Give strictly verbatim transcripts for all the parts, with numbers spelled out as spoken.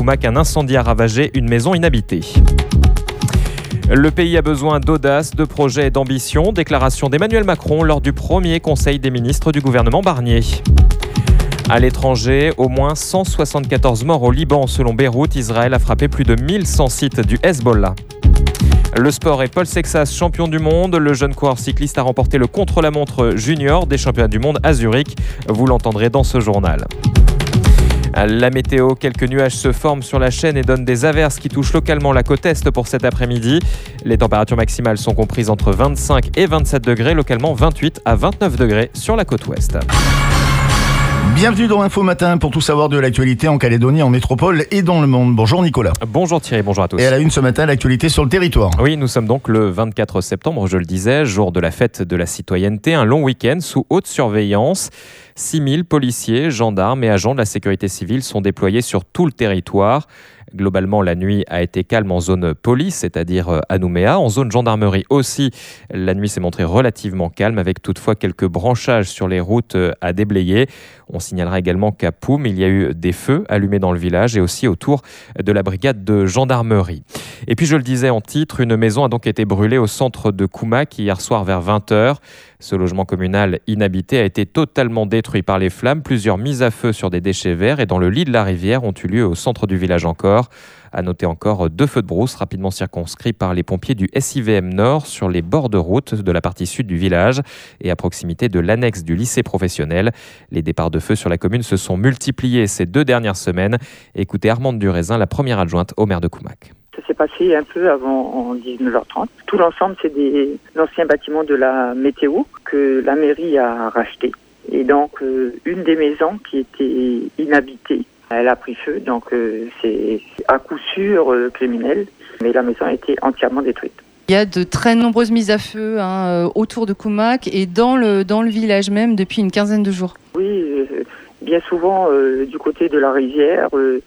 Koumac, un incendie a ravagé une maison inhabitée. Le pays a besoin d'audace, de projets et d'ambition. Déclaration d'Emmanuel Macron lors du premier Conseil des ministres du gouvernement Barnier. À l'étranger, au moins cent soixante-quatorze morts au Liban. Selon Beyrouth, Israël a frappé plus de mille cent sites du Hezbollah. Le sport est Paul Sexas, champion du monde. Le jeune coureur cycliste a remporté le contre-la-montre junior des championnats du monde à Zurich. Vous l'entendrez dans ce journal. La météo, quelques nuages se forment sur la chaîne et donnent des averses qui touchent localement la côte est pour cet après-midi. Les températures maximales sont comprises entre vingt-cinq et vingt-sept degrés, localement vingt-huit à vingt-neuf degrés sur la côte ouest. Bienvenue dans Info Matin pour tout savoir de l'actualité en Calédonie, en métropole et dans le monde. Bonjour Nicolas. Bonjour Thierry, bonjour à tous. Et à la une ce matin, l'actualité sur le territoire. Oui, nous sommes donc le vingt-quatre septembre, je le disais, jour de la fête de la citoyenneté, un long week-end sous haute surveillance. six mille policiers, gendarmes et agents de la sécurité civile sont déployés sur tout le territoire. Globalement, la nuit a été calme en zone police, c'est-à-dire à Nouméa. En zone gendarmerie aussi, la nuit s'est montrée relativement calme, avec toutefois quelques branchages sur les routes à déblayer. On signalera également qu'à Poum, il y a eu des feux allumés dans le village et aussi autour de la brigade de gendarmerie. Et puis, je le disais en titre, une maison a donc été brûlée au centre de Koumac hier soir vers vingt heures. Ce logement communal inhabité a été totalement détruit par les flammes. Plusieurs mises à feu sur des déchets verts et dans le lit de la rivière ont eu lieu au centre du village encore. À noter encore deux feux de brousse rapidement circonscrits par les pompiers du S I V M Nord sur les bords de route de la partie sud du village et à proximité de l'annexe du lycée professionnel. Les départs de feu sur la commune se sont multipliés ces deux dernières semaines. Écoutez Armande Duraisin, la première adjointe au maire de Koumac. Ça s'est passé un peu avant en dix-neuf heures trente. Tout l'ensemble, c'est des anciens bâtiments de la météo que la mairie a rachetés. Et donc, euh, une des maisons qui était inhabitée, elle a pris feu. Donc, euh, c'est à coup sûr euh, criminel. Mais la maison a été entièrement détruite. Il y a de très nombreuses mises à feu hein, autour de Koumac et dans le, dans le village même depuis une quinzaine de jours. Oui, euh, bien souvent euh, du côté de la rivière, euh,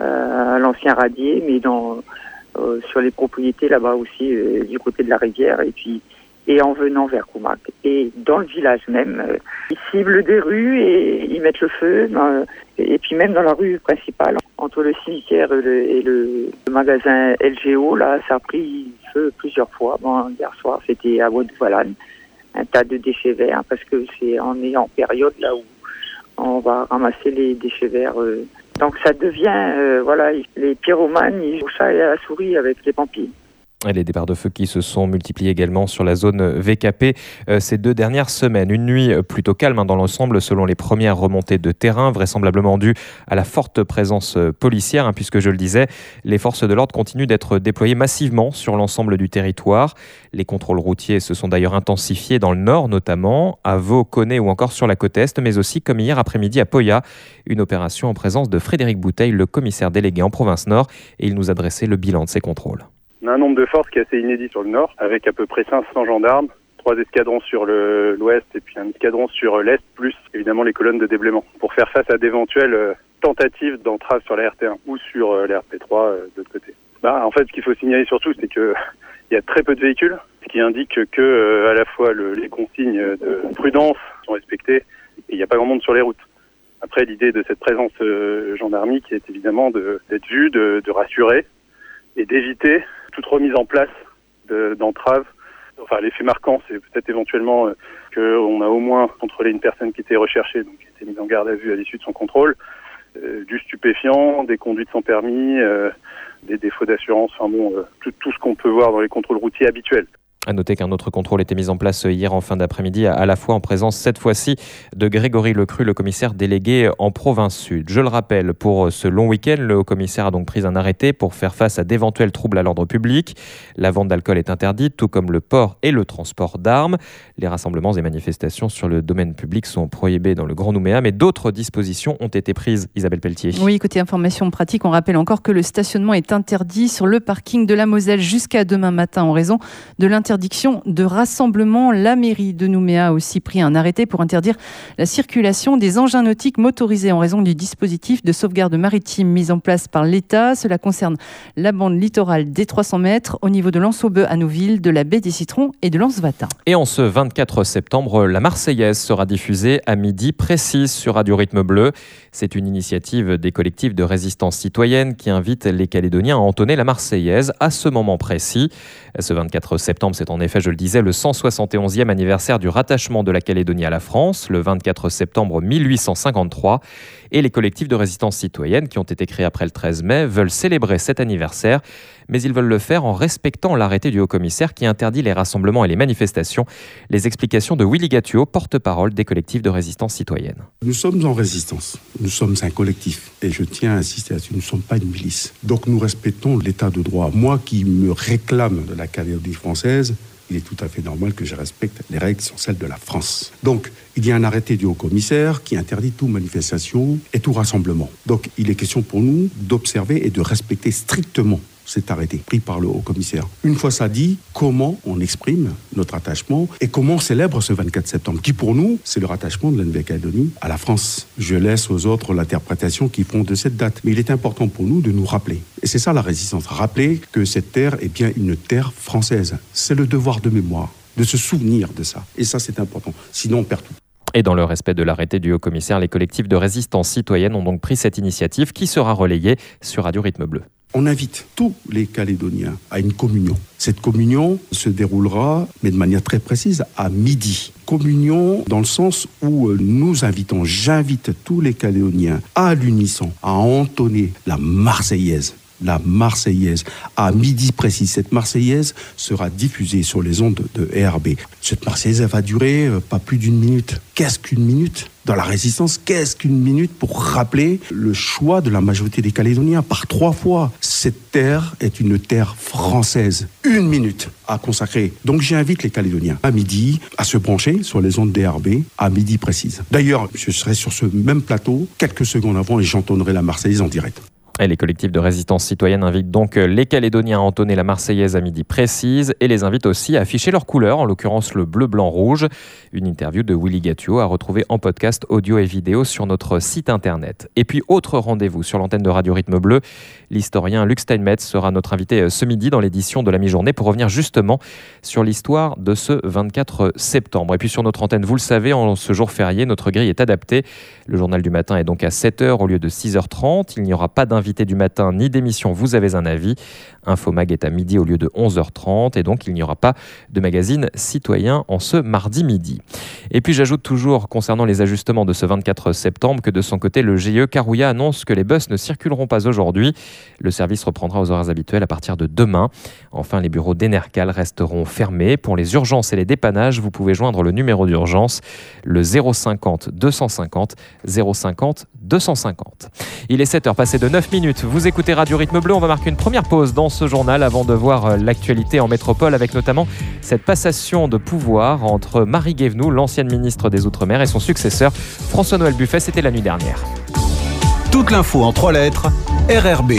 à l'ancien radier, mais dans... Euh, sur les propriétés là-bas aussi euh, du côté de la rivière et puis et en venant vers Koumac et dans le village même euh, ils ciblent des rues et ils mettent le feu euh, et puis même dans la rue principale entre le cimetière et le, et le, le magasin L G O là ça a pris feu plusieurs fois. Bon, hier soir c'était à Waudevalane, un tas de déchets verts parce que c'est on est en période là où on va ramasser les déchets verts. Euh, Donc ça devient, euh, voilà, les pyromanes, ils jouent ça à la souris avec les pompiers. Et les départs de feu qui se sont multipliés également sur la zone V K P euh, ces deux dernières semaines. Une nuit plutôt calme hein, dans l'ensemble selon les premières remontées de terrain, vraisemblablement dues à la forte présence policière, hein, puisque je le disais, les forces de l'ordre continuent d'être déployées massivement sur l'ensemble du territoire. Les contrôles routiers se sont d'ailleurs intensifiés dans le nord notamment, à Vaud, Koné ou encore sur la côte est, mais aussi comme hier après-midi à Poya, une opération en présence de Frédéric Bouteille, le commissaire délégué en province nord, et il nous a dressé le bilan de ces contrôles. On a un nombre de forces qui est assez inédit sur le nord, avec à peu près cinq cents gendarmes, trois escadrons sur le, l'ouest et puis un escadron sur l'est, plus évidemment les colonnes de déblaiement, pour faire face à d'éventuelles euh, tentatives d'entrave sur la R T un ou sur euh, la R P trois euh, de l'autre côté. Bah, en fait, ce qu'il faut signaler surtout, c'est que il y a très peu de véhicules, ce qui indique que euh, à la fois le, les consignes de prudence sont respectées et il n'y a pas grand monde sur les routes. Après, l'idée de cette présence euh, gendarmique est évidemment de, d'être vue, de, de rassurer et d'éviter toute remise en place de, d'entraves. Enfin, l'effet marquant, c'est peut-être éventuellement euh, qu'on a au moins contrôlé une personne qui était recherchée, donc qui a été mise en garde à vue à l'issue de son contrôle, euh, du stupéfiant, des conduites sans permis, euh, des défauts d'assurance, enfin bon, euh, tout, tout ce qu'on peut voir dans les contrôles routiers habituels. À noter qu'un autre contrôle était mis en place hier en fin d'après-midi, à la fois en présence cette fois-ci de Grégory Lecru, le commissaire délégué en province sud. Je le rappelle, pour ce long week-end, le haut-commissaire a donc pris un arrêté pour faire face à d'éventuels troubles à l'ordre public. La vente d'alcool est interdite, tout comme le port et le transport d'armes. Les rassemblements et manifestations sur le domaine public sont prohibés dans le Grand Nouméa, mais d'autres dispositions ont été prises. Isabelle Pelletier. Oui, côté information pratique, on rappelle encore que le stationnement est interdit sur le parking de la Moselle jusqu'à demain matin en raison de l'interdiction d'interdiction de rassemblement. La mairie de Nouméa a aussi pris un arrêté pour interdire la circulation des engins nautiques motorisés en raison du dispositif de sauvegarde maritime mis en place par l'État. Cela concerne la bande littorale des trois cents mètres au niveau de l'Anse-aux-Bœufs à Nouville, de la baie des Citrons et de l'Anse-Vatin. Et en ce vingt-quatre septembre, la Marseillaise sera diffusée à midi précise sur Radio Rythme Bleu. C'est une initiative des collectifs de résistance citoyenne qui invite les Calédoniens à entonner la Marseillaise à ce moment précis. Ce vingt-quatre septembre, c'est en effet, je le disais, le cent soixante et onzième anniversaire du rattachement de la Calédonie à la France, le vingt-quatre septembre mille huit cent cinquante-trois. Et les collectifs de résistance citoyenne qui ont été créés après le treize mai veulent célébrer cet anniversaire, mais ils veulent le faire en respectant l'arrêté du haut-commissaire qui interdit les rassemblements et les manifestations. Les explications de Willy Gattuo, porte-parole des collectifs de résistance citoyenne. Nous sommes en résistance, nous sommes un collectif et je tiens à insister là-dessus, nous ne sommes pas une milice. Donc nous respectons l'état de droit. Moi qui me réclame de la Calédonie française, il est tout à fait normal que je respecte les règles qui sont celles de la France. Donc, il y a un arrêté du haut-commissaire qui interdit toute manifestation et tout rassemblement. Donc, il est question pour nous d'observer et de respecter strictement cet arrêté pris par le haut-commissaire. Une fois ça dit, comment on exprime notre attachement et comment on célèbre ce vingt-quatre septembre, qui pour nous, c'est le rattachement de la Nouvelle-Calédonie à la France. Je laisse aux autres l'interprétation qu'ils font de cette date. Mais il est important pour nous de nous rappeler. Et c'est ça la résistance. Rappeler que cette terre est bien une terre française. C'est le devoir de mémoire, de se souvenir de ça. Et ça, c'est important. Sinon, on perd tout. Et dans le respect de l'arrêté du haut-commissaire, les collectifs de résistance citoyenne ont donc pris cette initiative qui sera relayée sur Radio Rythme Bleu. On invite tous les Calédoniens à une communion. Cette communion se déroulera, mais de manière très précise, à midi. Communion dans le sens où nous invitons, j'invite tous les Calédoniens à l'unisson à entonner la Marseillaise. La Marseillaise, à midi précis. Cette Marseillaise sera diffusée sur les ondes de R R B. Cette Marseillaise, elle va durer euh, pas plus d'une minute. Qu'est-ce qu'une minute ? Dans la résistance, qu'est-ce qu'une minute pour rappeler le choix de la majorité des Calédoniens par trois fois ? Cette terre est une terre française. Une minute à consacrer. Donc j'invite les Calédoniens à midi à se brancher sur les ondes D R B à midi précise. D'ailleurs, je serai sur ce même plateau quelques secondes avant et j'entonnerai la Marseillaise en direct. Et les collectifs de résistance citoyenne invitent donc les Calédoniens à entonner la Marseillaise à midi précise et les invitent aussi à afficher leurs couleurs, en l'occurrence le bleu, blanc, rouge. Une interview de Willy Gattuo à retrouver en podcast audio et vidéo sur notre site internet. Et puis, autre rendez-vous sur l'antenne de Radio Rythme Bleu, l'historien Luc Steinmetz sera notre invité ce midi dans l'édition de la mi-journée pour revenir justement sur l'histoire de ce vingt-quatre septembre. Et puis sur notre antenne, vous le savez, en ce jour férié, notre grille est adaptée. Le journal du matin est donc à sept heures au lieu de six heures trente. Il n'y aura pas d'invité du matin ni d'émission Vous avez un avis. Infomag est à midi au lieu de onze heures trente et donc il n'y aura pas de magazine citoyen en ce mardi midi. Et puis j'ajoute toujours concernant les ajustements de ce vingt-quatre septembre que de son côté le G I E Carouilla annonce que les bus ne circuleront pas aujourd'hui. Le service reprendra aux horaires habituels à partir de demain. Enfin, les bureaux d'Enercal resteront fermés. Pour les urgences et les dépannages, vous pouvez joindre le numéro d'urgence, le zéro cinquante deux cent cinquante zéro cinquante deux cent cinquante. Il est sept heures passées de neuf minutes. Vous écoutez Radio Rythme Bleu. On va marquer une première pause dans ce journal avant de voir l'actualité en métropole avec notamment cette passation de pouvoir entre Marie Guévenoux, l'ancienne ministre des Outre-mer, et son successeur François-Noël Buffet. C'était la nuit dernière. Toute l'info en trois lettres, R R B.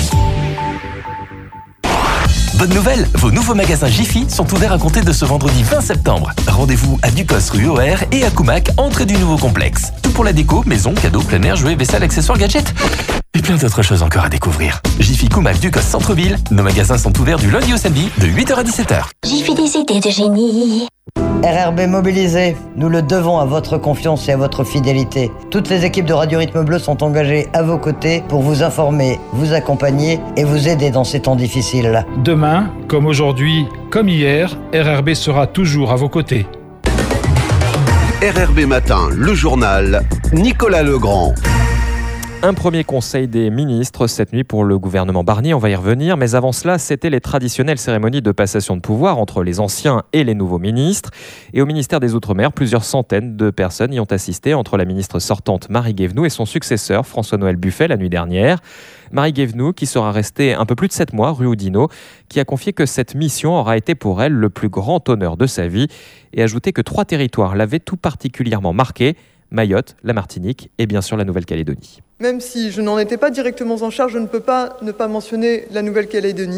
Bonne nouvelle, vos nouveaux magasins Jiffy sont ouverts à compter de ce vendredi vingt septembre. Rendez-vous à Ducos rue O R et à Coumac, entrée du nouveau complexe. Tout pour la déco, maison, cadeaux, plein air, jouets, vaisselle, accessoires, gadgets. Et plein d'autres choses encore à découvrir. Jiffy Coumac Ducos Centre-Ville. Nos magasins sont ouverts du lundi au samedi de huit heures à dix-sept heures. Jiffy, des idées de génie. R R B mobilisé, nous le devons à votre confiance et à votre fidélité. Toutes les équipes de Radio Rythme Bleu sont engagées à vos côtés pour vous informer, vous accompagner et vous aider dans ces temps difficiles. Demain, comme aujourd'hui, comme hier, R R B sera toujours à vos côtés. R R B Matin, le journal, Nicolas Legrand. Un premier conseil des ministres cette nuit pour le gouvernement Barnier, on va y revenir, mais avant cela, c'était les traditionnelles cérémonies de passation de pouvoir entre les anciens et les nouveaux ministres. Et au ministère des Outre-mer, plusieurs centaines de personnes y ont assisté entre la ministre sortante Marie Guévenoux et son successeur François-Noël Buffet la nuit dernière. Marie Guévenoux, qui sera restée un peu plus de sept mois rue Oudinot, qui a confié que cette mission aura été pour elle le plus grand honneur de sa vie et ajouté que trois territoires l'avaient tout particulièrement marqué: Mayotte, la Martinique et bien sûr la Nouvelle-Calédonie. Même si je n'en étais pas directement en charge, je ne peux pas ne pas mentionner la Nouvelle-Calédonie,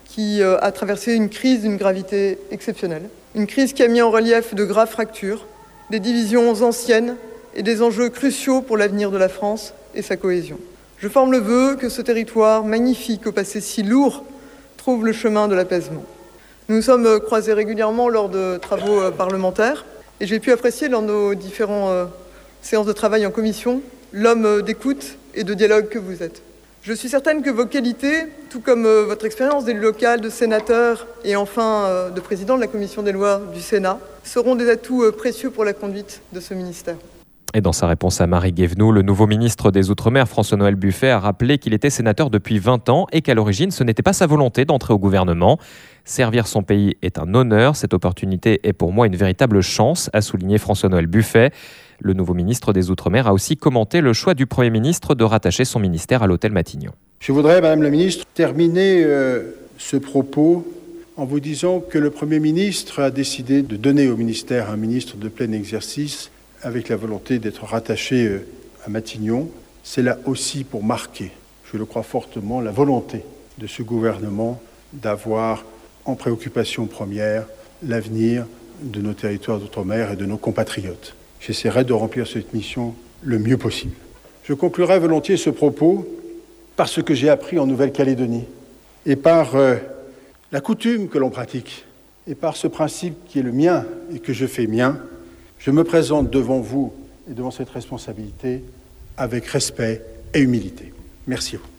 qui euh, a traversé une crise d'une gravité exceptionnelle. Une crise qui a mis en relief de graves fractures, des divisions anciennes et des enjeux cruciaux pour l'avenir de la France et sa cohésion. Je forme le vœu que ce territoire magnifique au passé si lourd trouve le chemin de l'apaisement. Nous nous sommes croisés régulièrement lors de travaux parlementaires et j'ai pu apprécier dans nos différentes euh, séances de travail en commission l'homme d'écoute et de dialogue que vous êtes. Je suis certaine que vos qualités, tout comme euh, votre expérience d'élu local, de sénateur et enfin euh, de président de la commission des lois du Sénat, seront des atouts euh, précieux pour la conduite de ce ministère. Et dans sa réponse à Marie Guévenoux, le nouveau ministre des Outre-mer, François-Noël Buffet, a rappelé qu'il était sénateur depuis vingt ans et qu'à l'origine, ce n'était pas sa volonté d'entrer au gouvernement. Servir son pays est un honneur. Cette opportunité est pour moi une véritable chance, a souligné François-Noël Buffet. Le nouveau ministre des Outre-mer a aussi commenté le choix du Premier ministre de rattacher son ministère à l'hôtel Matignon. Je voudrais, Madame la Ministre, terminer euh, ce propos en vous disant que le Premier ministre a décidé de donner au ministère un ministre de plein exercice avec la volonté d'être rattaché euh, à Matignon. C'est là aussi pour marquer, je le crois fortement, la volonté de ce gouvernement d'avoir en préoccupation première l'avenir de nos territoires d'outre-mer et de nos compatriotes. J'essaierai de remplir cette mission le mieux possible. Je conclurai volontiers ce propos par ce que j'ai appris en Nouvelle-Calédonie et par euh, la coutume que l'on pratique et par ce principe qui est le mien et que je fais mien. Je me présente devant vous et devant cette responsabilité avec respect et humilité. Merci à vous.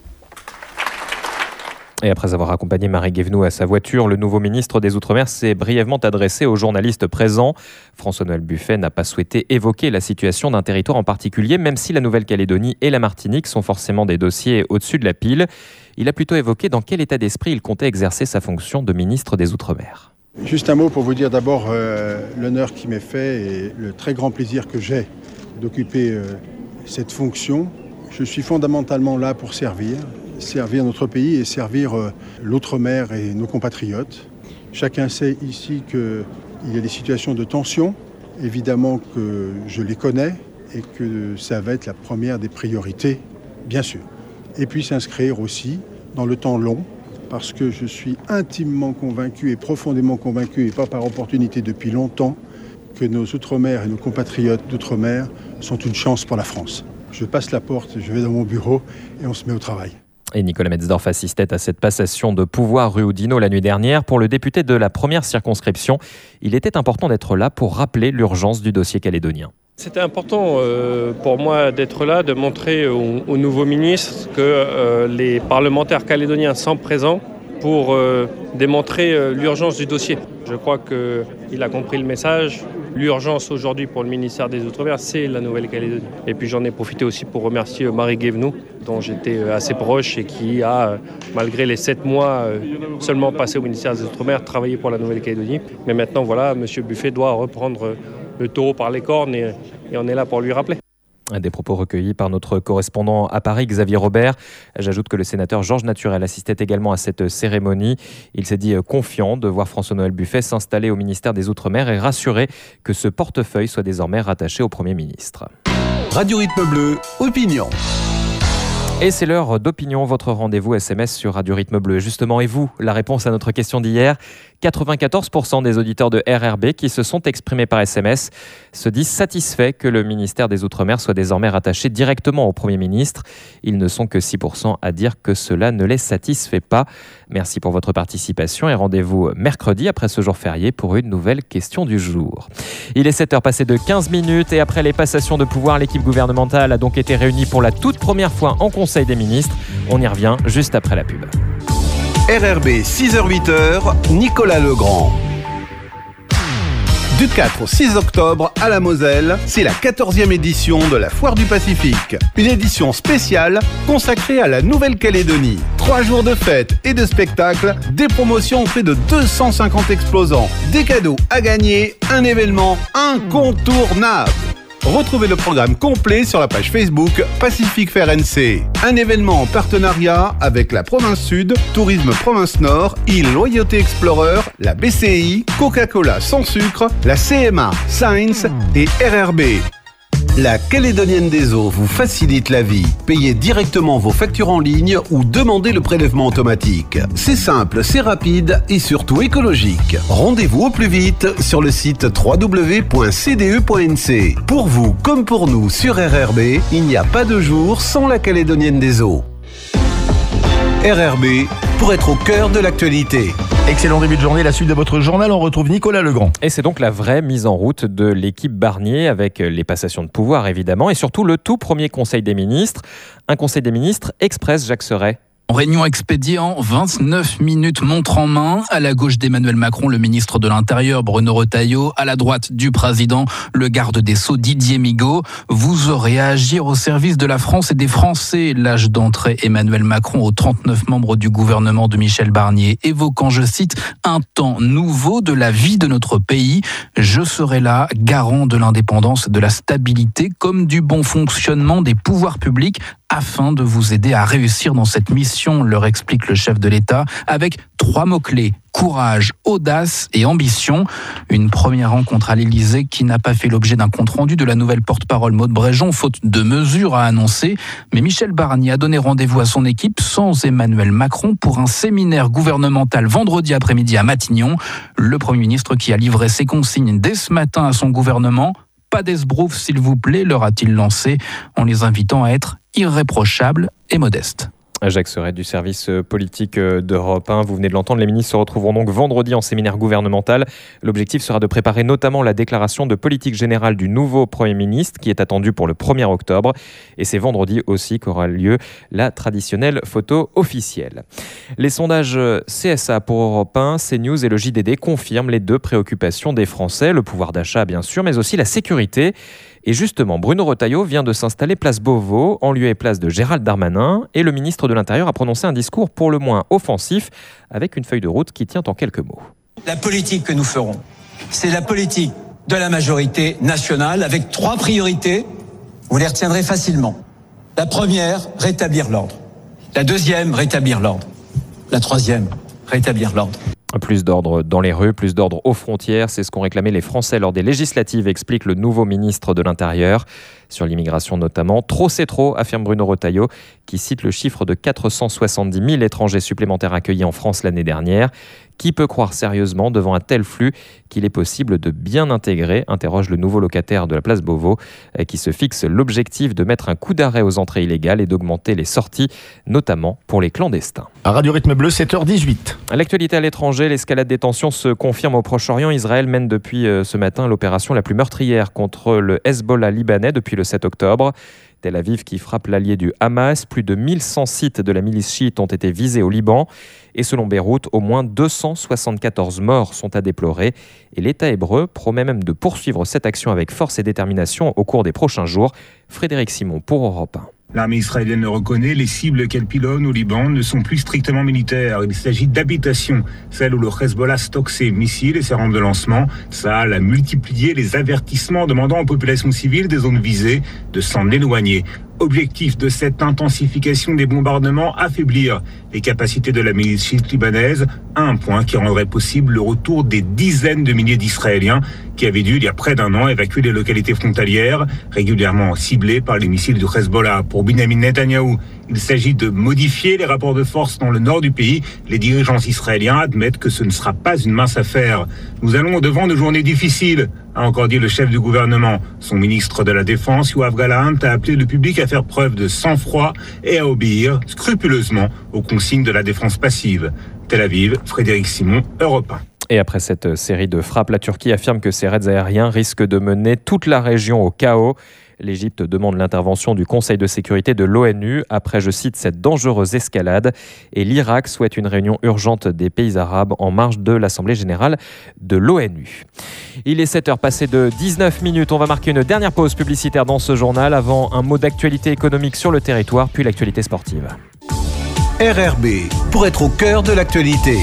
Et après avoir accompagné Marie Guévenoux à sa voiture, le nouveau ministre des Outre-mer s'est brièvement adressé aux journalistes présents. François-Noël Buffet n'a pas souhaité évoquer la situation d'un territoire en particulier, même si la Nouvelle-Calédonie et la Martinique sont forcément des dossiers au-dessus de la pile. Il a plutôt évoqué dans quel état d'esprit il comptait exercer sa fonction de ministre des Outre-mer. Juste un mot pour vous dire d'abord euh, l'honneur qui m'est fait et le très grand plaisir que j'ai d'occuper euh, cette fonction. Je suis fondamentalement là pour servir, servir notre pays et servir euh, l'outre-mer et nos compatriotes. Chacun sait ici qu'il y a des situations de tension, évidemment que je les connais et que ça va être la première des priorités, bien sûr. Et puis s'inscrire aussi dans le temps long, parce que je suis intimement convaincu et profondément convaincu, et pas par opportunité depuis longtemps, que nos outre-mer et nos compatriotes d'outre-mer sont une chance pour la France. Je passe la porte, je vais dans mon bureau et on se met au travail. Et Nicolas Metzdorf assistait à cette passation de pouvoir rue Oudinot la nuit dernière. Pour le député de la première circonscription, il était important d'être là pour rappeler l'urgence du dossier calédonien. C'était important euh, pour moi d'être là, de montrer au, au nouveau ministre que euh, les parlementaires calédoniens sont présents pour euh, démontrer euh, l'urgence du dossier. Je crois qu'il a compris le message. L'urgence aujourd'hui pour le ministère des Outre-mer, c'est la Nouvelle-Calédonie. Et puis j'en ai profité aussi pour remercier Marie Guévenoux, dont j'étais assez proche et qui a, malgré les sept mois seulement passés au ministère des Outre-mer, travaillé pour la Nouvelle-Calédonie. Mais maintenant, voilà, M. Buffet doit reprendre le taureau par les cornes et, et on est là pour lui rappeler. Des propos recueillis par notre correspondant à Paris, Xavier Robert. J'ajoute que le sénateur Georges Naturel assistait également à cette cérémonie. Il s'est dit confiant de voir François-Noël Buffet s'installer au ministère des Outre-mer et rassuré que ce portefeuille soit désormais rattaché au Premier ministre. Radio Rythme Bleu, opinion. Et c'est l'heure d'opinion, votre rendez-vous S M S sur Radio Rythme Bleu. Justement, et vous, la réponse à notre question d'hier, quatre-vingt-quatorze pour cent des auditeurs de R R B qui se sont exprimés par S M S se disent satisfaits que le ministère des Outre-mer soit désormais rattaché directement au Premier ministre. Ils ne sont que six pour cent à dire que cela ne les satisfait pas. Merci pour votre participation et rendez-vous mercredi après ce jour férié pour une nouvelle question du jour. Il est sept heures passées de quinze minutes et après les passations de pouvoir, l'équipe gouvernementale a donc été réunie pour la toute première fois en Conseil des ministres. On y revient juste après la pub. R R B six heures huit heures, Nicolas Legrand. Du quatre au six octobre à la Moselle, c'est la quatorzième édition de la Foire du Pacifique. Une édition spéciale consacrée à la Nouvelle-Calédonie. Trois jours de fêtes et de spectacles, des promotions auprès de deux cent cinquante exposants, des cadeaux à gagner, un événement incontournable. Retrouvez le programme complet sur la page Facebook Pacifique Fair N C. Un événement en partenariat avec la Province Sud, Tourisme Province Nord, Île Loyauté Explorer, la B C I, Coca-Cola sans sucre, la C M A, Science et R R B. La Calédonienne des Eaux vous facilite la vie. Payez directement vos factures en ligne ou demandez le prélèvement automatique. C'est simple, c'est rapide et surtout écologique. Rendez-vous au plus vite sur le site w w w point c d e point n c. Pour vous comme pour nous sur R R B, il n'y a pas de jour sans la Calédonienne des Eaux. R R B, pour être au cœur de l'actualité. Excellent début de journée, la suite de votre journal, on retrouve Nicolas Legrand. Et c'est donc la vraie mise en route de l'équipe Barnier avec les passations de pouvoir évidemment et surtout le tout premier Conseil des ministres. Un Conseil des ministres express, Jacques Serret. En réunion expédiée en vingt-neuf minutes, montre en main. À la gauche d'Emmanuel Macron, le ministre de l'Intérieur, Bruno Retailleau. À la droite du président, le garde des Sceaux, Didier Migaud. Vous aurez à agir au service de la France et des Français. L'âge d'entrée Emmanuel Macron aux trente-neuf membres du gouvernement de Michel Barnier, évoquant, je cite, un temps nouveau de la vie de notre pays. Je serai là, garant de l'indépendance, de la stabilité, comme du bon fonctionnement des pouvoirs publics, afin de vous aider à réussir dans cette mission, leur explique le chef de l'État, avec trois mots-clés: courage, audace et ambition. Une première rencontre à l'Élysée qui n'a pas fait l'objet d'un compte-rendu de la nouvelle porte-parole Maud Bréjon, faute de mesures à annoncer. Mais Michel Barnier a donné rendez-vous à son équipe sans Emmanuel Macron pour un séminaire gouvernemental vendredi après-midi à Matignon. Le Premier ministre qui a livré ses consignes dès ce matin à son gouvernement. Pas d'esbrouf, s'il vous plaît, leur a-t-il lancé, en les invitant à être irréprochables et modestes. Jacques Serret du service politique d'Europe un. Vous venez de l'entendre, les ministres se retrouveront donc vendredi en séminaire gouvernemental. L'objectif sera de préparer notamment la déclaration de politique générale du nouveau Premier ministre qui est attendue pour le premier octobre. Et c'est vendredi aussi qu'aura lieu la traditionnelle photo officielle. Les sondages C S A pour Europe un, CNews et le J D D confirment les deux préoccupations des Français, le pouvoir d'achat bien sûr, mais aussi la sécurité. Et justement, Bruno Retailleau vient de s'installer place Beauvau, en lieu et place de Gérald Darmanin, et le ministre de l'Intérieur a prononcé un discours pour le moins offensif, avec une feuille de route qui tient en quelques mots. La politique que nous ferons, c'est la politique de la majorité nationale, avec trois priorités. Vous les retiendrez facilement. La première, rétablir l'ordre. La deuxième, rétablir l'ordre. La troisième, rétablir l'ordre. Plus d'ordre dans les rues, plus d'ordre aux frontières, c'est ce qu'ont réclamé les Français lors des législatives, explique le nouveau ministre de l'Intérieur. Sur l'immigration notamment, trop c'est trop, affirme Bruno Retailleau, qui cite le chiffre de quatre cent soixante-dix mille étrangers supplémentaires accueillis en France l'année dernière. Qui peut croire sérieusement devant un tel flux qu'il est possible de bien intégrer, interroge le nouveau locataire de la place Beauvau, qui se fixe l'objectif de mettre un coup d'arrêt aux entrées illégales et d'augmenter les sorties, notamment pour les clandestins. À Radio Rythme Bleu, sept heures dix-huit. À l'actualité à l'étranger, l'escalade des tensions se confirme au Proche-Orient. Israël mène depuis ce matin l'opération la plus meurtrière contre le Hezbollah libanais depuis le sept octobre. Tel Aviv qui frappe l'allié du Hamas. Plus de mille cent sites de la milice chiite ont été visés au Liban. Et selon Beyrouth, au moins deux cent soixante-quatorze morts sont à déplorer. Et l'État hébreu promet même de poursuivre cette action avec force et détermination au cours des prochains jours. Frédéric Simon pour Europe un. L'armée israélienne le reconnaît, les cibles qu'elle pilonne au Liban ne sont plus strictement militaires. Il s'agit d'habitations, celles où le Hezbollah stocke ses missiles et ses rampes de lancement. Tsahal a multiplié les avertissements demandant aux populations civiles des zones visées de s'en éloigner. Objectif de cette intensification des bombardements, affaiblir les capacités de la milice chiite libanaise à un point qui rendrait possible le retour des dizaines de milliers d'Israéliens qui avaient dû, il y a près d'un an, évacuer les localités frontalières, régulièrement ciblées par les missiles du Hezbollah. Pour Benyamin Netanyahou, il s'agit de modifier les rapports de force dans le nord du pays. Les dirigeants israéliens admettent que ce ne sera pas une mince affaire. Nous allons au-devant de journées difficiles, a encore dit le chef du gouvernement. Son ministre de la Défense, Yoav Gallant, a appelé le public à faire preuve de sang-froid et à obéir scrupuleusement aux consignes de la défense passive. Tel Aviv, Frédéric Simon, Europe un. Et après cette série de frappes, la Turquie affirme que ses raids aériens risquent de mener toute la région au chaos. L'Égypte demande l'intervention du Conseil de sécurité de l'ONU après, je cite, cette dangereuse escalade. Et l'Irak souhaite une réunion urgente des pays arabes en marge de l'Assemblée générale de l'ONU. Il est sept heures passées de dix-neuf minutes. On va marquer une dernière pause publicitaire dans ce journal avant un mot d'actualité économique sur le territoire, puis l'actualité sportive. R R B, pour être au cœur de l'actualité.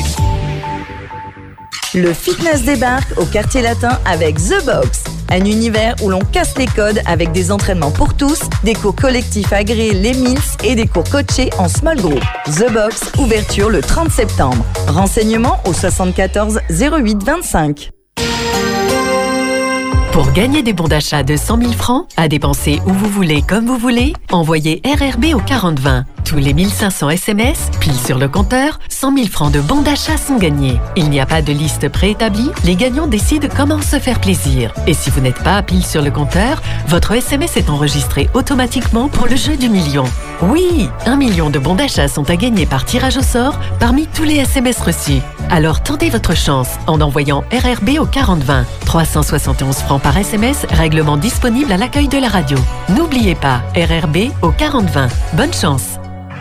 Le fitness débarque au quartier latin avec The Box. Un univers où l'on casse les codes avec des entraînements pour tous, des cours collectifs agréés les Mills et des cours coachés en small group. The Box, ouverture le trente septembre. Renseignements au soixante-quatorze zéro huit vingt-cinq. Pour gagner des bons d'achat de cent mille francs, à dépenser où vous voulez, comme vous voulez, envoyez R R B au quarante vingt. Tous les mille cinq cents S M S, pile sur le compteur, cent mille francs de bons d'achat sont gagnés. Il n'y a pas de liste préétablie, les gagnants décident comment se faire plaisir. Et si vous n'êtes pas à pile sur le compteur, votre S M S est enregistré automatiquement pour le jeu du million. Oui, un million de bons d'achat sont à gagner par tirage au sort parmi tous les S M S reçus. Alors tentez votre chance en envoyant R R B au quarante vingt. trois cent soixante et onze francs par S M S, règlement disponible à l'accueil de la radio. N'oubliez pas, R R B au quarante vingt. Bonne chance.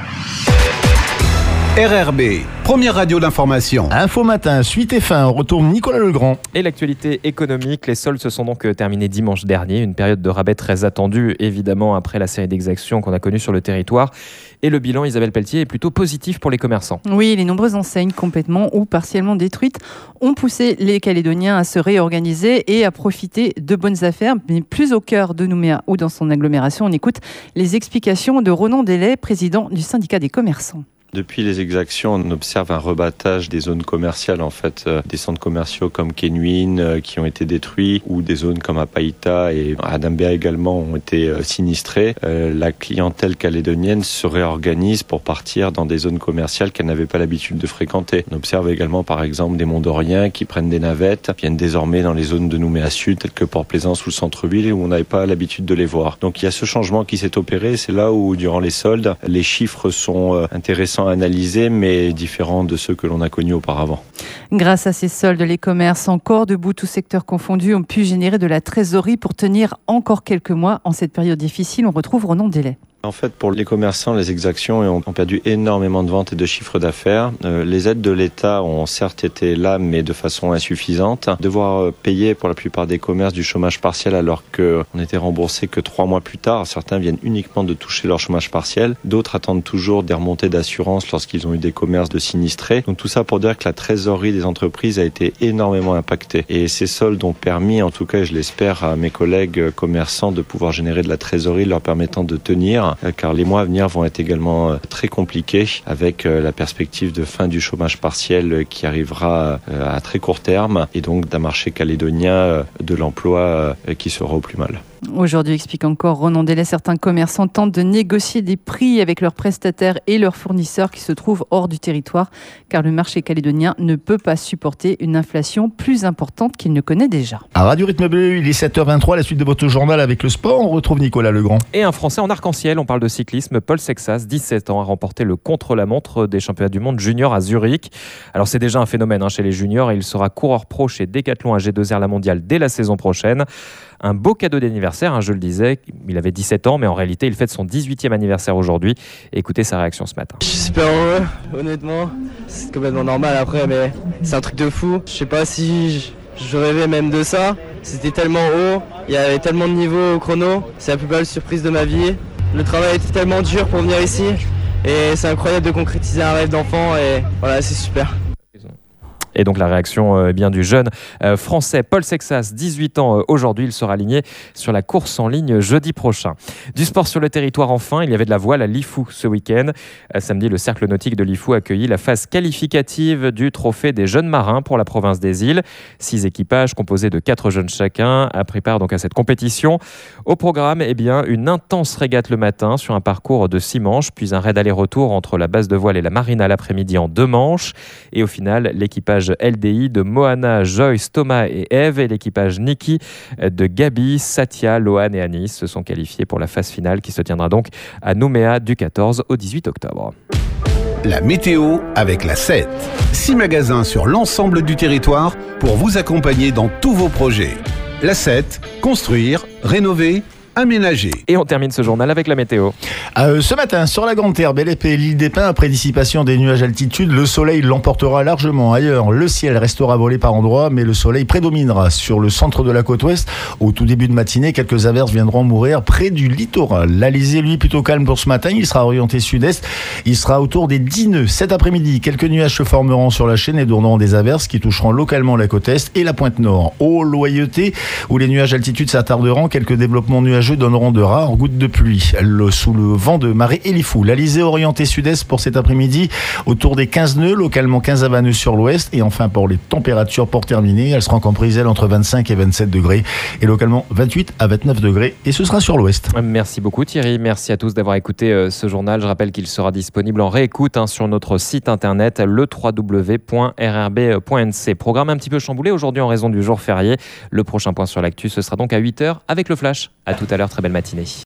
R R B, première radio d'information. Info matin, suite et fin, on retourne Nicolas Legrand. Et l'actualité économique, les soldes se sont donc terminés dimanche dernier, une période de rabais très attendue évidemment après la série d'exactions qu'on a connue sur le territoire. Et le bilan, Isabelle Pelletier, est plutôt positif pour les commerçants. Oui, les nombreuses enseignes complètement ou partiellement détruites ont poussé les Calédoniens à se réorganiser et à profiter de bonnes affaires, mais plus au cœur de Nouméa ou dans son agglomération. On écoute les explications de Ronan Delay, président du syndicat des commerçants. Depuis les exactions, on observe un rebattage des zones commerciales, en fait, euh, des centres commerciaux comme Kenwin euh, qui ont été détruits, ou des zones comme Apaïta et Adambéa également ont été euh, sinistrées. Euh, la clientèle calédonienne se réorganise pour partir dans des zones commerciales qu'elle n'avait pas l'habitude de fréquenter. On observe également, par exemple, des Mondoriens qui prennent des navettes, viennent désormais dans les zones de Nouméa Sud, telles que Port-Plaisance ou le centre-ville, où on n'avait pas l'habitude de les voir. Donc il y a ce changement qui s'est opéré. C'est là où, durant les soldes, les chiffres sont euh, intéressants analysés, mais différents de ceux que l'on a connus auparavant. Grâce à ces soldes, les commerces encore debout, tous secteurs confondus, ont pu générer de la trésorerie pour tenir encore quelques mois en cette période difficile. On retrouve Ronan Delay. En fait, pour les commerçants, les exactions ont perdu énormément de ventes et de chiffres d'affaires. Euh, les aides de l'État ont certes été là, mais de façon insuffisante. Devoir payer pour la plupart des commerces du chômage partiel alors qu'on était remboursé que trois mois plus tard. Certains viennent uniquement de toucher leur chômage partiel. D'autres attendent toujours des remontées d'assurance lorsqu'ils ont eu des commerces de sinistrés. Donc tout ça pour dire que la trésorerie des entreprises a été énormément impactée. Et ces soldes ont permis, en tout cas, je l'espère, à mes collègues commerçants de pouvoir générer de la trésorerie leur permettant de tenir, car les mois à venir vont être également très compliqués avec la perspective de fin du chômage partiel qui arrivera à très court terme et donc d'un marché calédonien de l'emploi qui sera au plus mal. Aujourd'hui, explique encore Ronan Delay, certains commerçants tentent de négocier des prix avec leurs prestataires et leurs fournisseurs qui se trouvent hors du territoire, car le marché calédonien ne peut pas supporter une inflation plus importante qu'il ne connaît déjà. À Radio Rythme Bleu, il est sept heures vingt-trois, la suite de votre journal avec le sport. On retrouve Nicolas Legrand. Et un Français en arc-en-ciel, on parle de cyclisme. Paul Sexas, dix-sept ans, a remporté le contre-la-montre des championnats du monde junior à Zurich. Alors c'est déjà un phénomène hein, chez les juniors et il sera coureur pro chez Decathlon à G deux R La Mondiale dès la saison prochaine. Un beau cadeau d'anniversaire, hein, je le disais, il avait dix-sept ans, mais en réalité il fête son dix-huitième anniversaire aujourd'hui. Écoutez sa réaction ce matin. Je suis super heureux, honnêtement, c'est complètement normal après, mais c'est un truc de fou. Je sais pas si je, je rêvais même de ça, c'était tellement haut, il y avait tellement de niveaux au chrono, c'est la plus belle surprise de ma vie. Le travail était tellement dur pour venir ici, et c'est incroyable de concrétiser un rêve d'enfant, et voilà, c'est super. Et donc la réaction euh, bien du jeune euh, français Paul Sexas, dix-huit ans euh, aujourd'hui. Il sera aligné sur la course en ligne jeudi prochain. Du sport sur le territoire enfin, il y avait de la voile à Lifou ce week-end. Euh, samedi, le cercle nautique de Lifou accueillit la phase qualificative du trophée des jeunes marins pour la province des îles. Six équipages composés de quatre jeunes chacun a pris part donc à cette compétition. Au programme, eh bien, une intense régate le matin sur un parcours de six manches, puis un raid aller-retour entre la base de voile et la marina l'après-midi en deux manches. Et au final, l'équipage L D I de Moana, Joyce, Thomas et Eve et l'équipage Niki de Gabi, Satya, Lohan et Anis se sont qualifiés pour la phase finale qui se tiendra donc à Nouméa du quatorze au dix-huit octobre. La météo avec la sept. Six magasins sur l'ensemble du territoire pour vous accompagner dans tous vos projets. La sept, construire, rénover, aménagé. Et on termine ce journal avec la météo. Euh, ce matin, sur la Grande Terre, Belle Épée, l'île des Pins, après dissipation des nuages altitude, le soleil l'emportera largement ailleurs. Le ciel restera voilé par endroits, mais le soleil prédominera sur le centre de la côte ouest. Au tout début de matinée, quelques averses viendront mourir près du littoral. L'Alizé, lui, plutôt calme pour ce matin. Il sera orienté sud-est. Il sera autour des dix nœuds. Cet après-midi, quelques nuages se formeront sur la chaîne et donneront des averses qui toucheront localement la côte est et la pointe nord. Au Loyauté, où les nuages altitude s'attarderont, quelques développements nuageux nuageux donneront de rares gouttes de pluie. Le, sous le vent de marée et les fous. L'Alizé orientée sud-est pour cet après-midi autour des quinze nœuds, localement quinze à vingt nœuds sur l'ouest. Et enfin pour les températures pour terminer, elles seront comprises elles, entre vingt-cinq et vingt-sept degrés et localement vingt-huit à vingt-neuf degrés et ce sera sur l'ouest. Merci beaucoup Thierry, merci à tous d'avoir écouté euh, ce journal. Je rappelle qu'il sera disponible en réécoute hein, sur notre site internet le w w w point r r b point n c. Programme un petit peu chamboulé aujourd'hui en raison du jour férié. Le prochain point sur l'actu, ce sera donc à huit heures avec le Flash. À tout à l'heure, très belle matinée.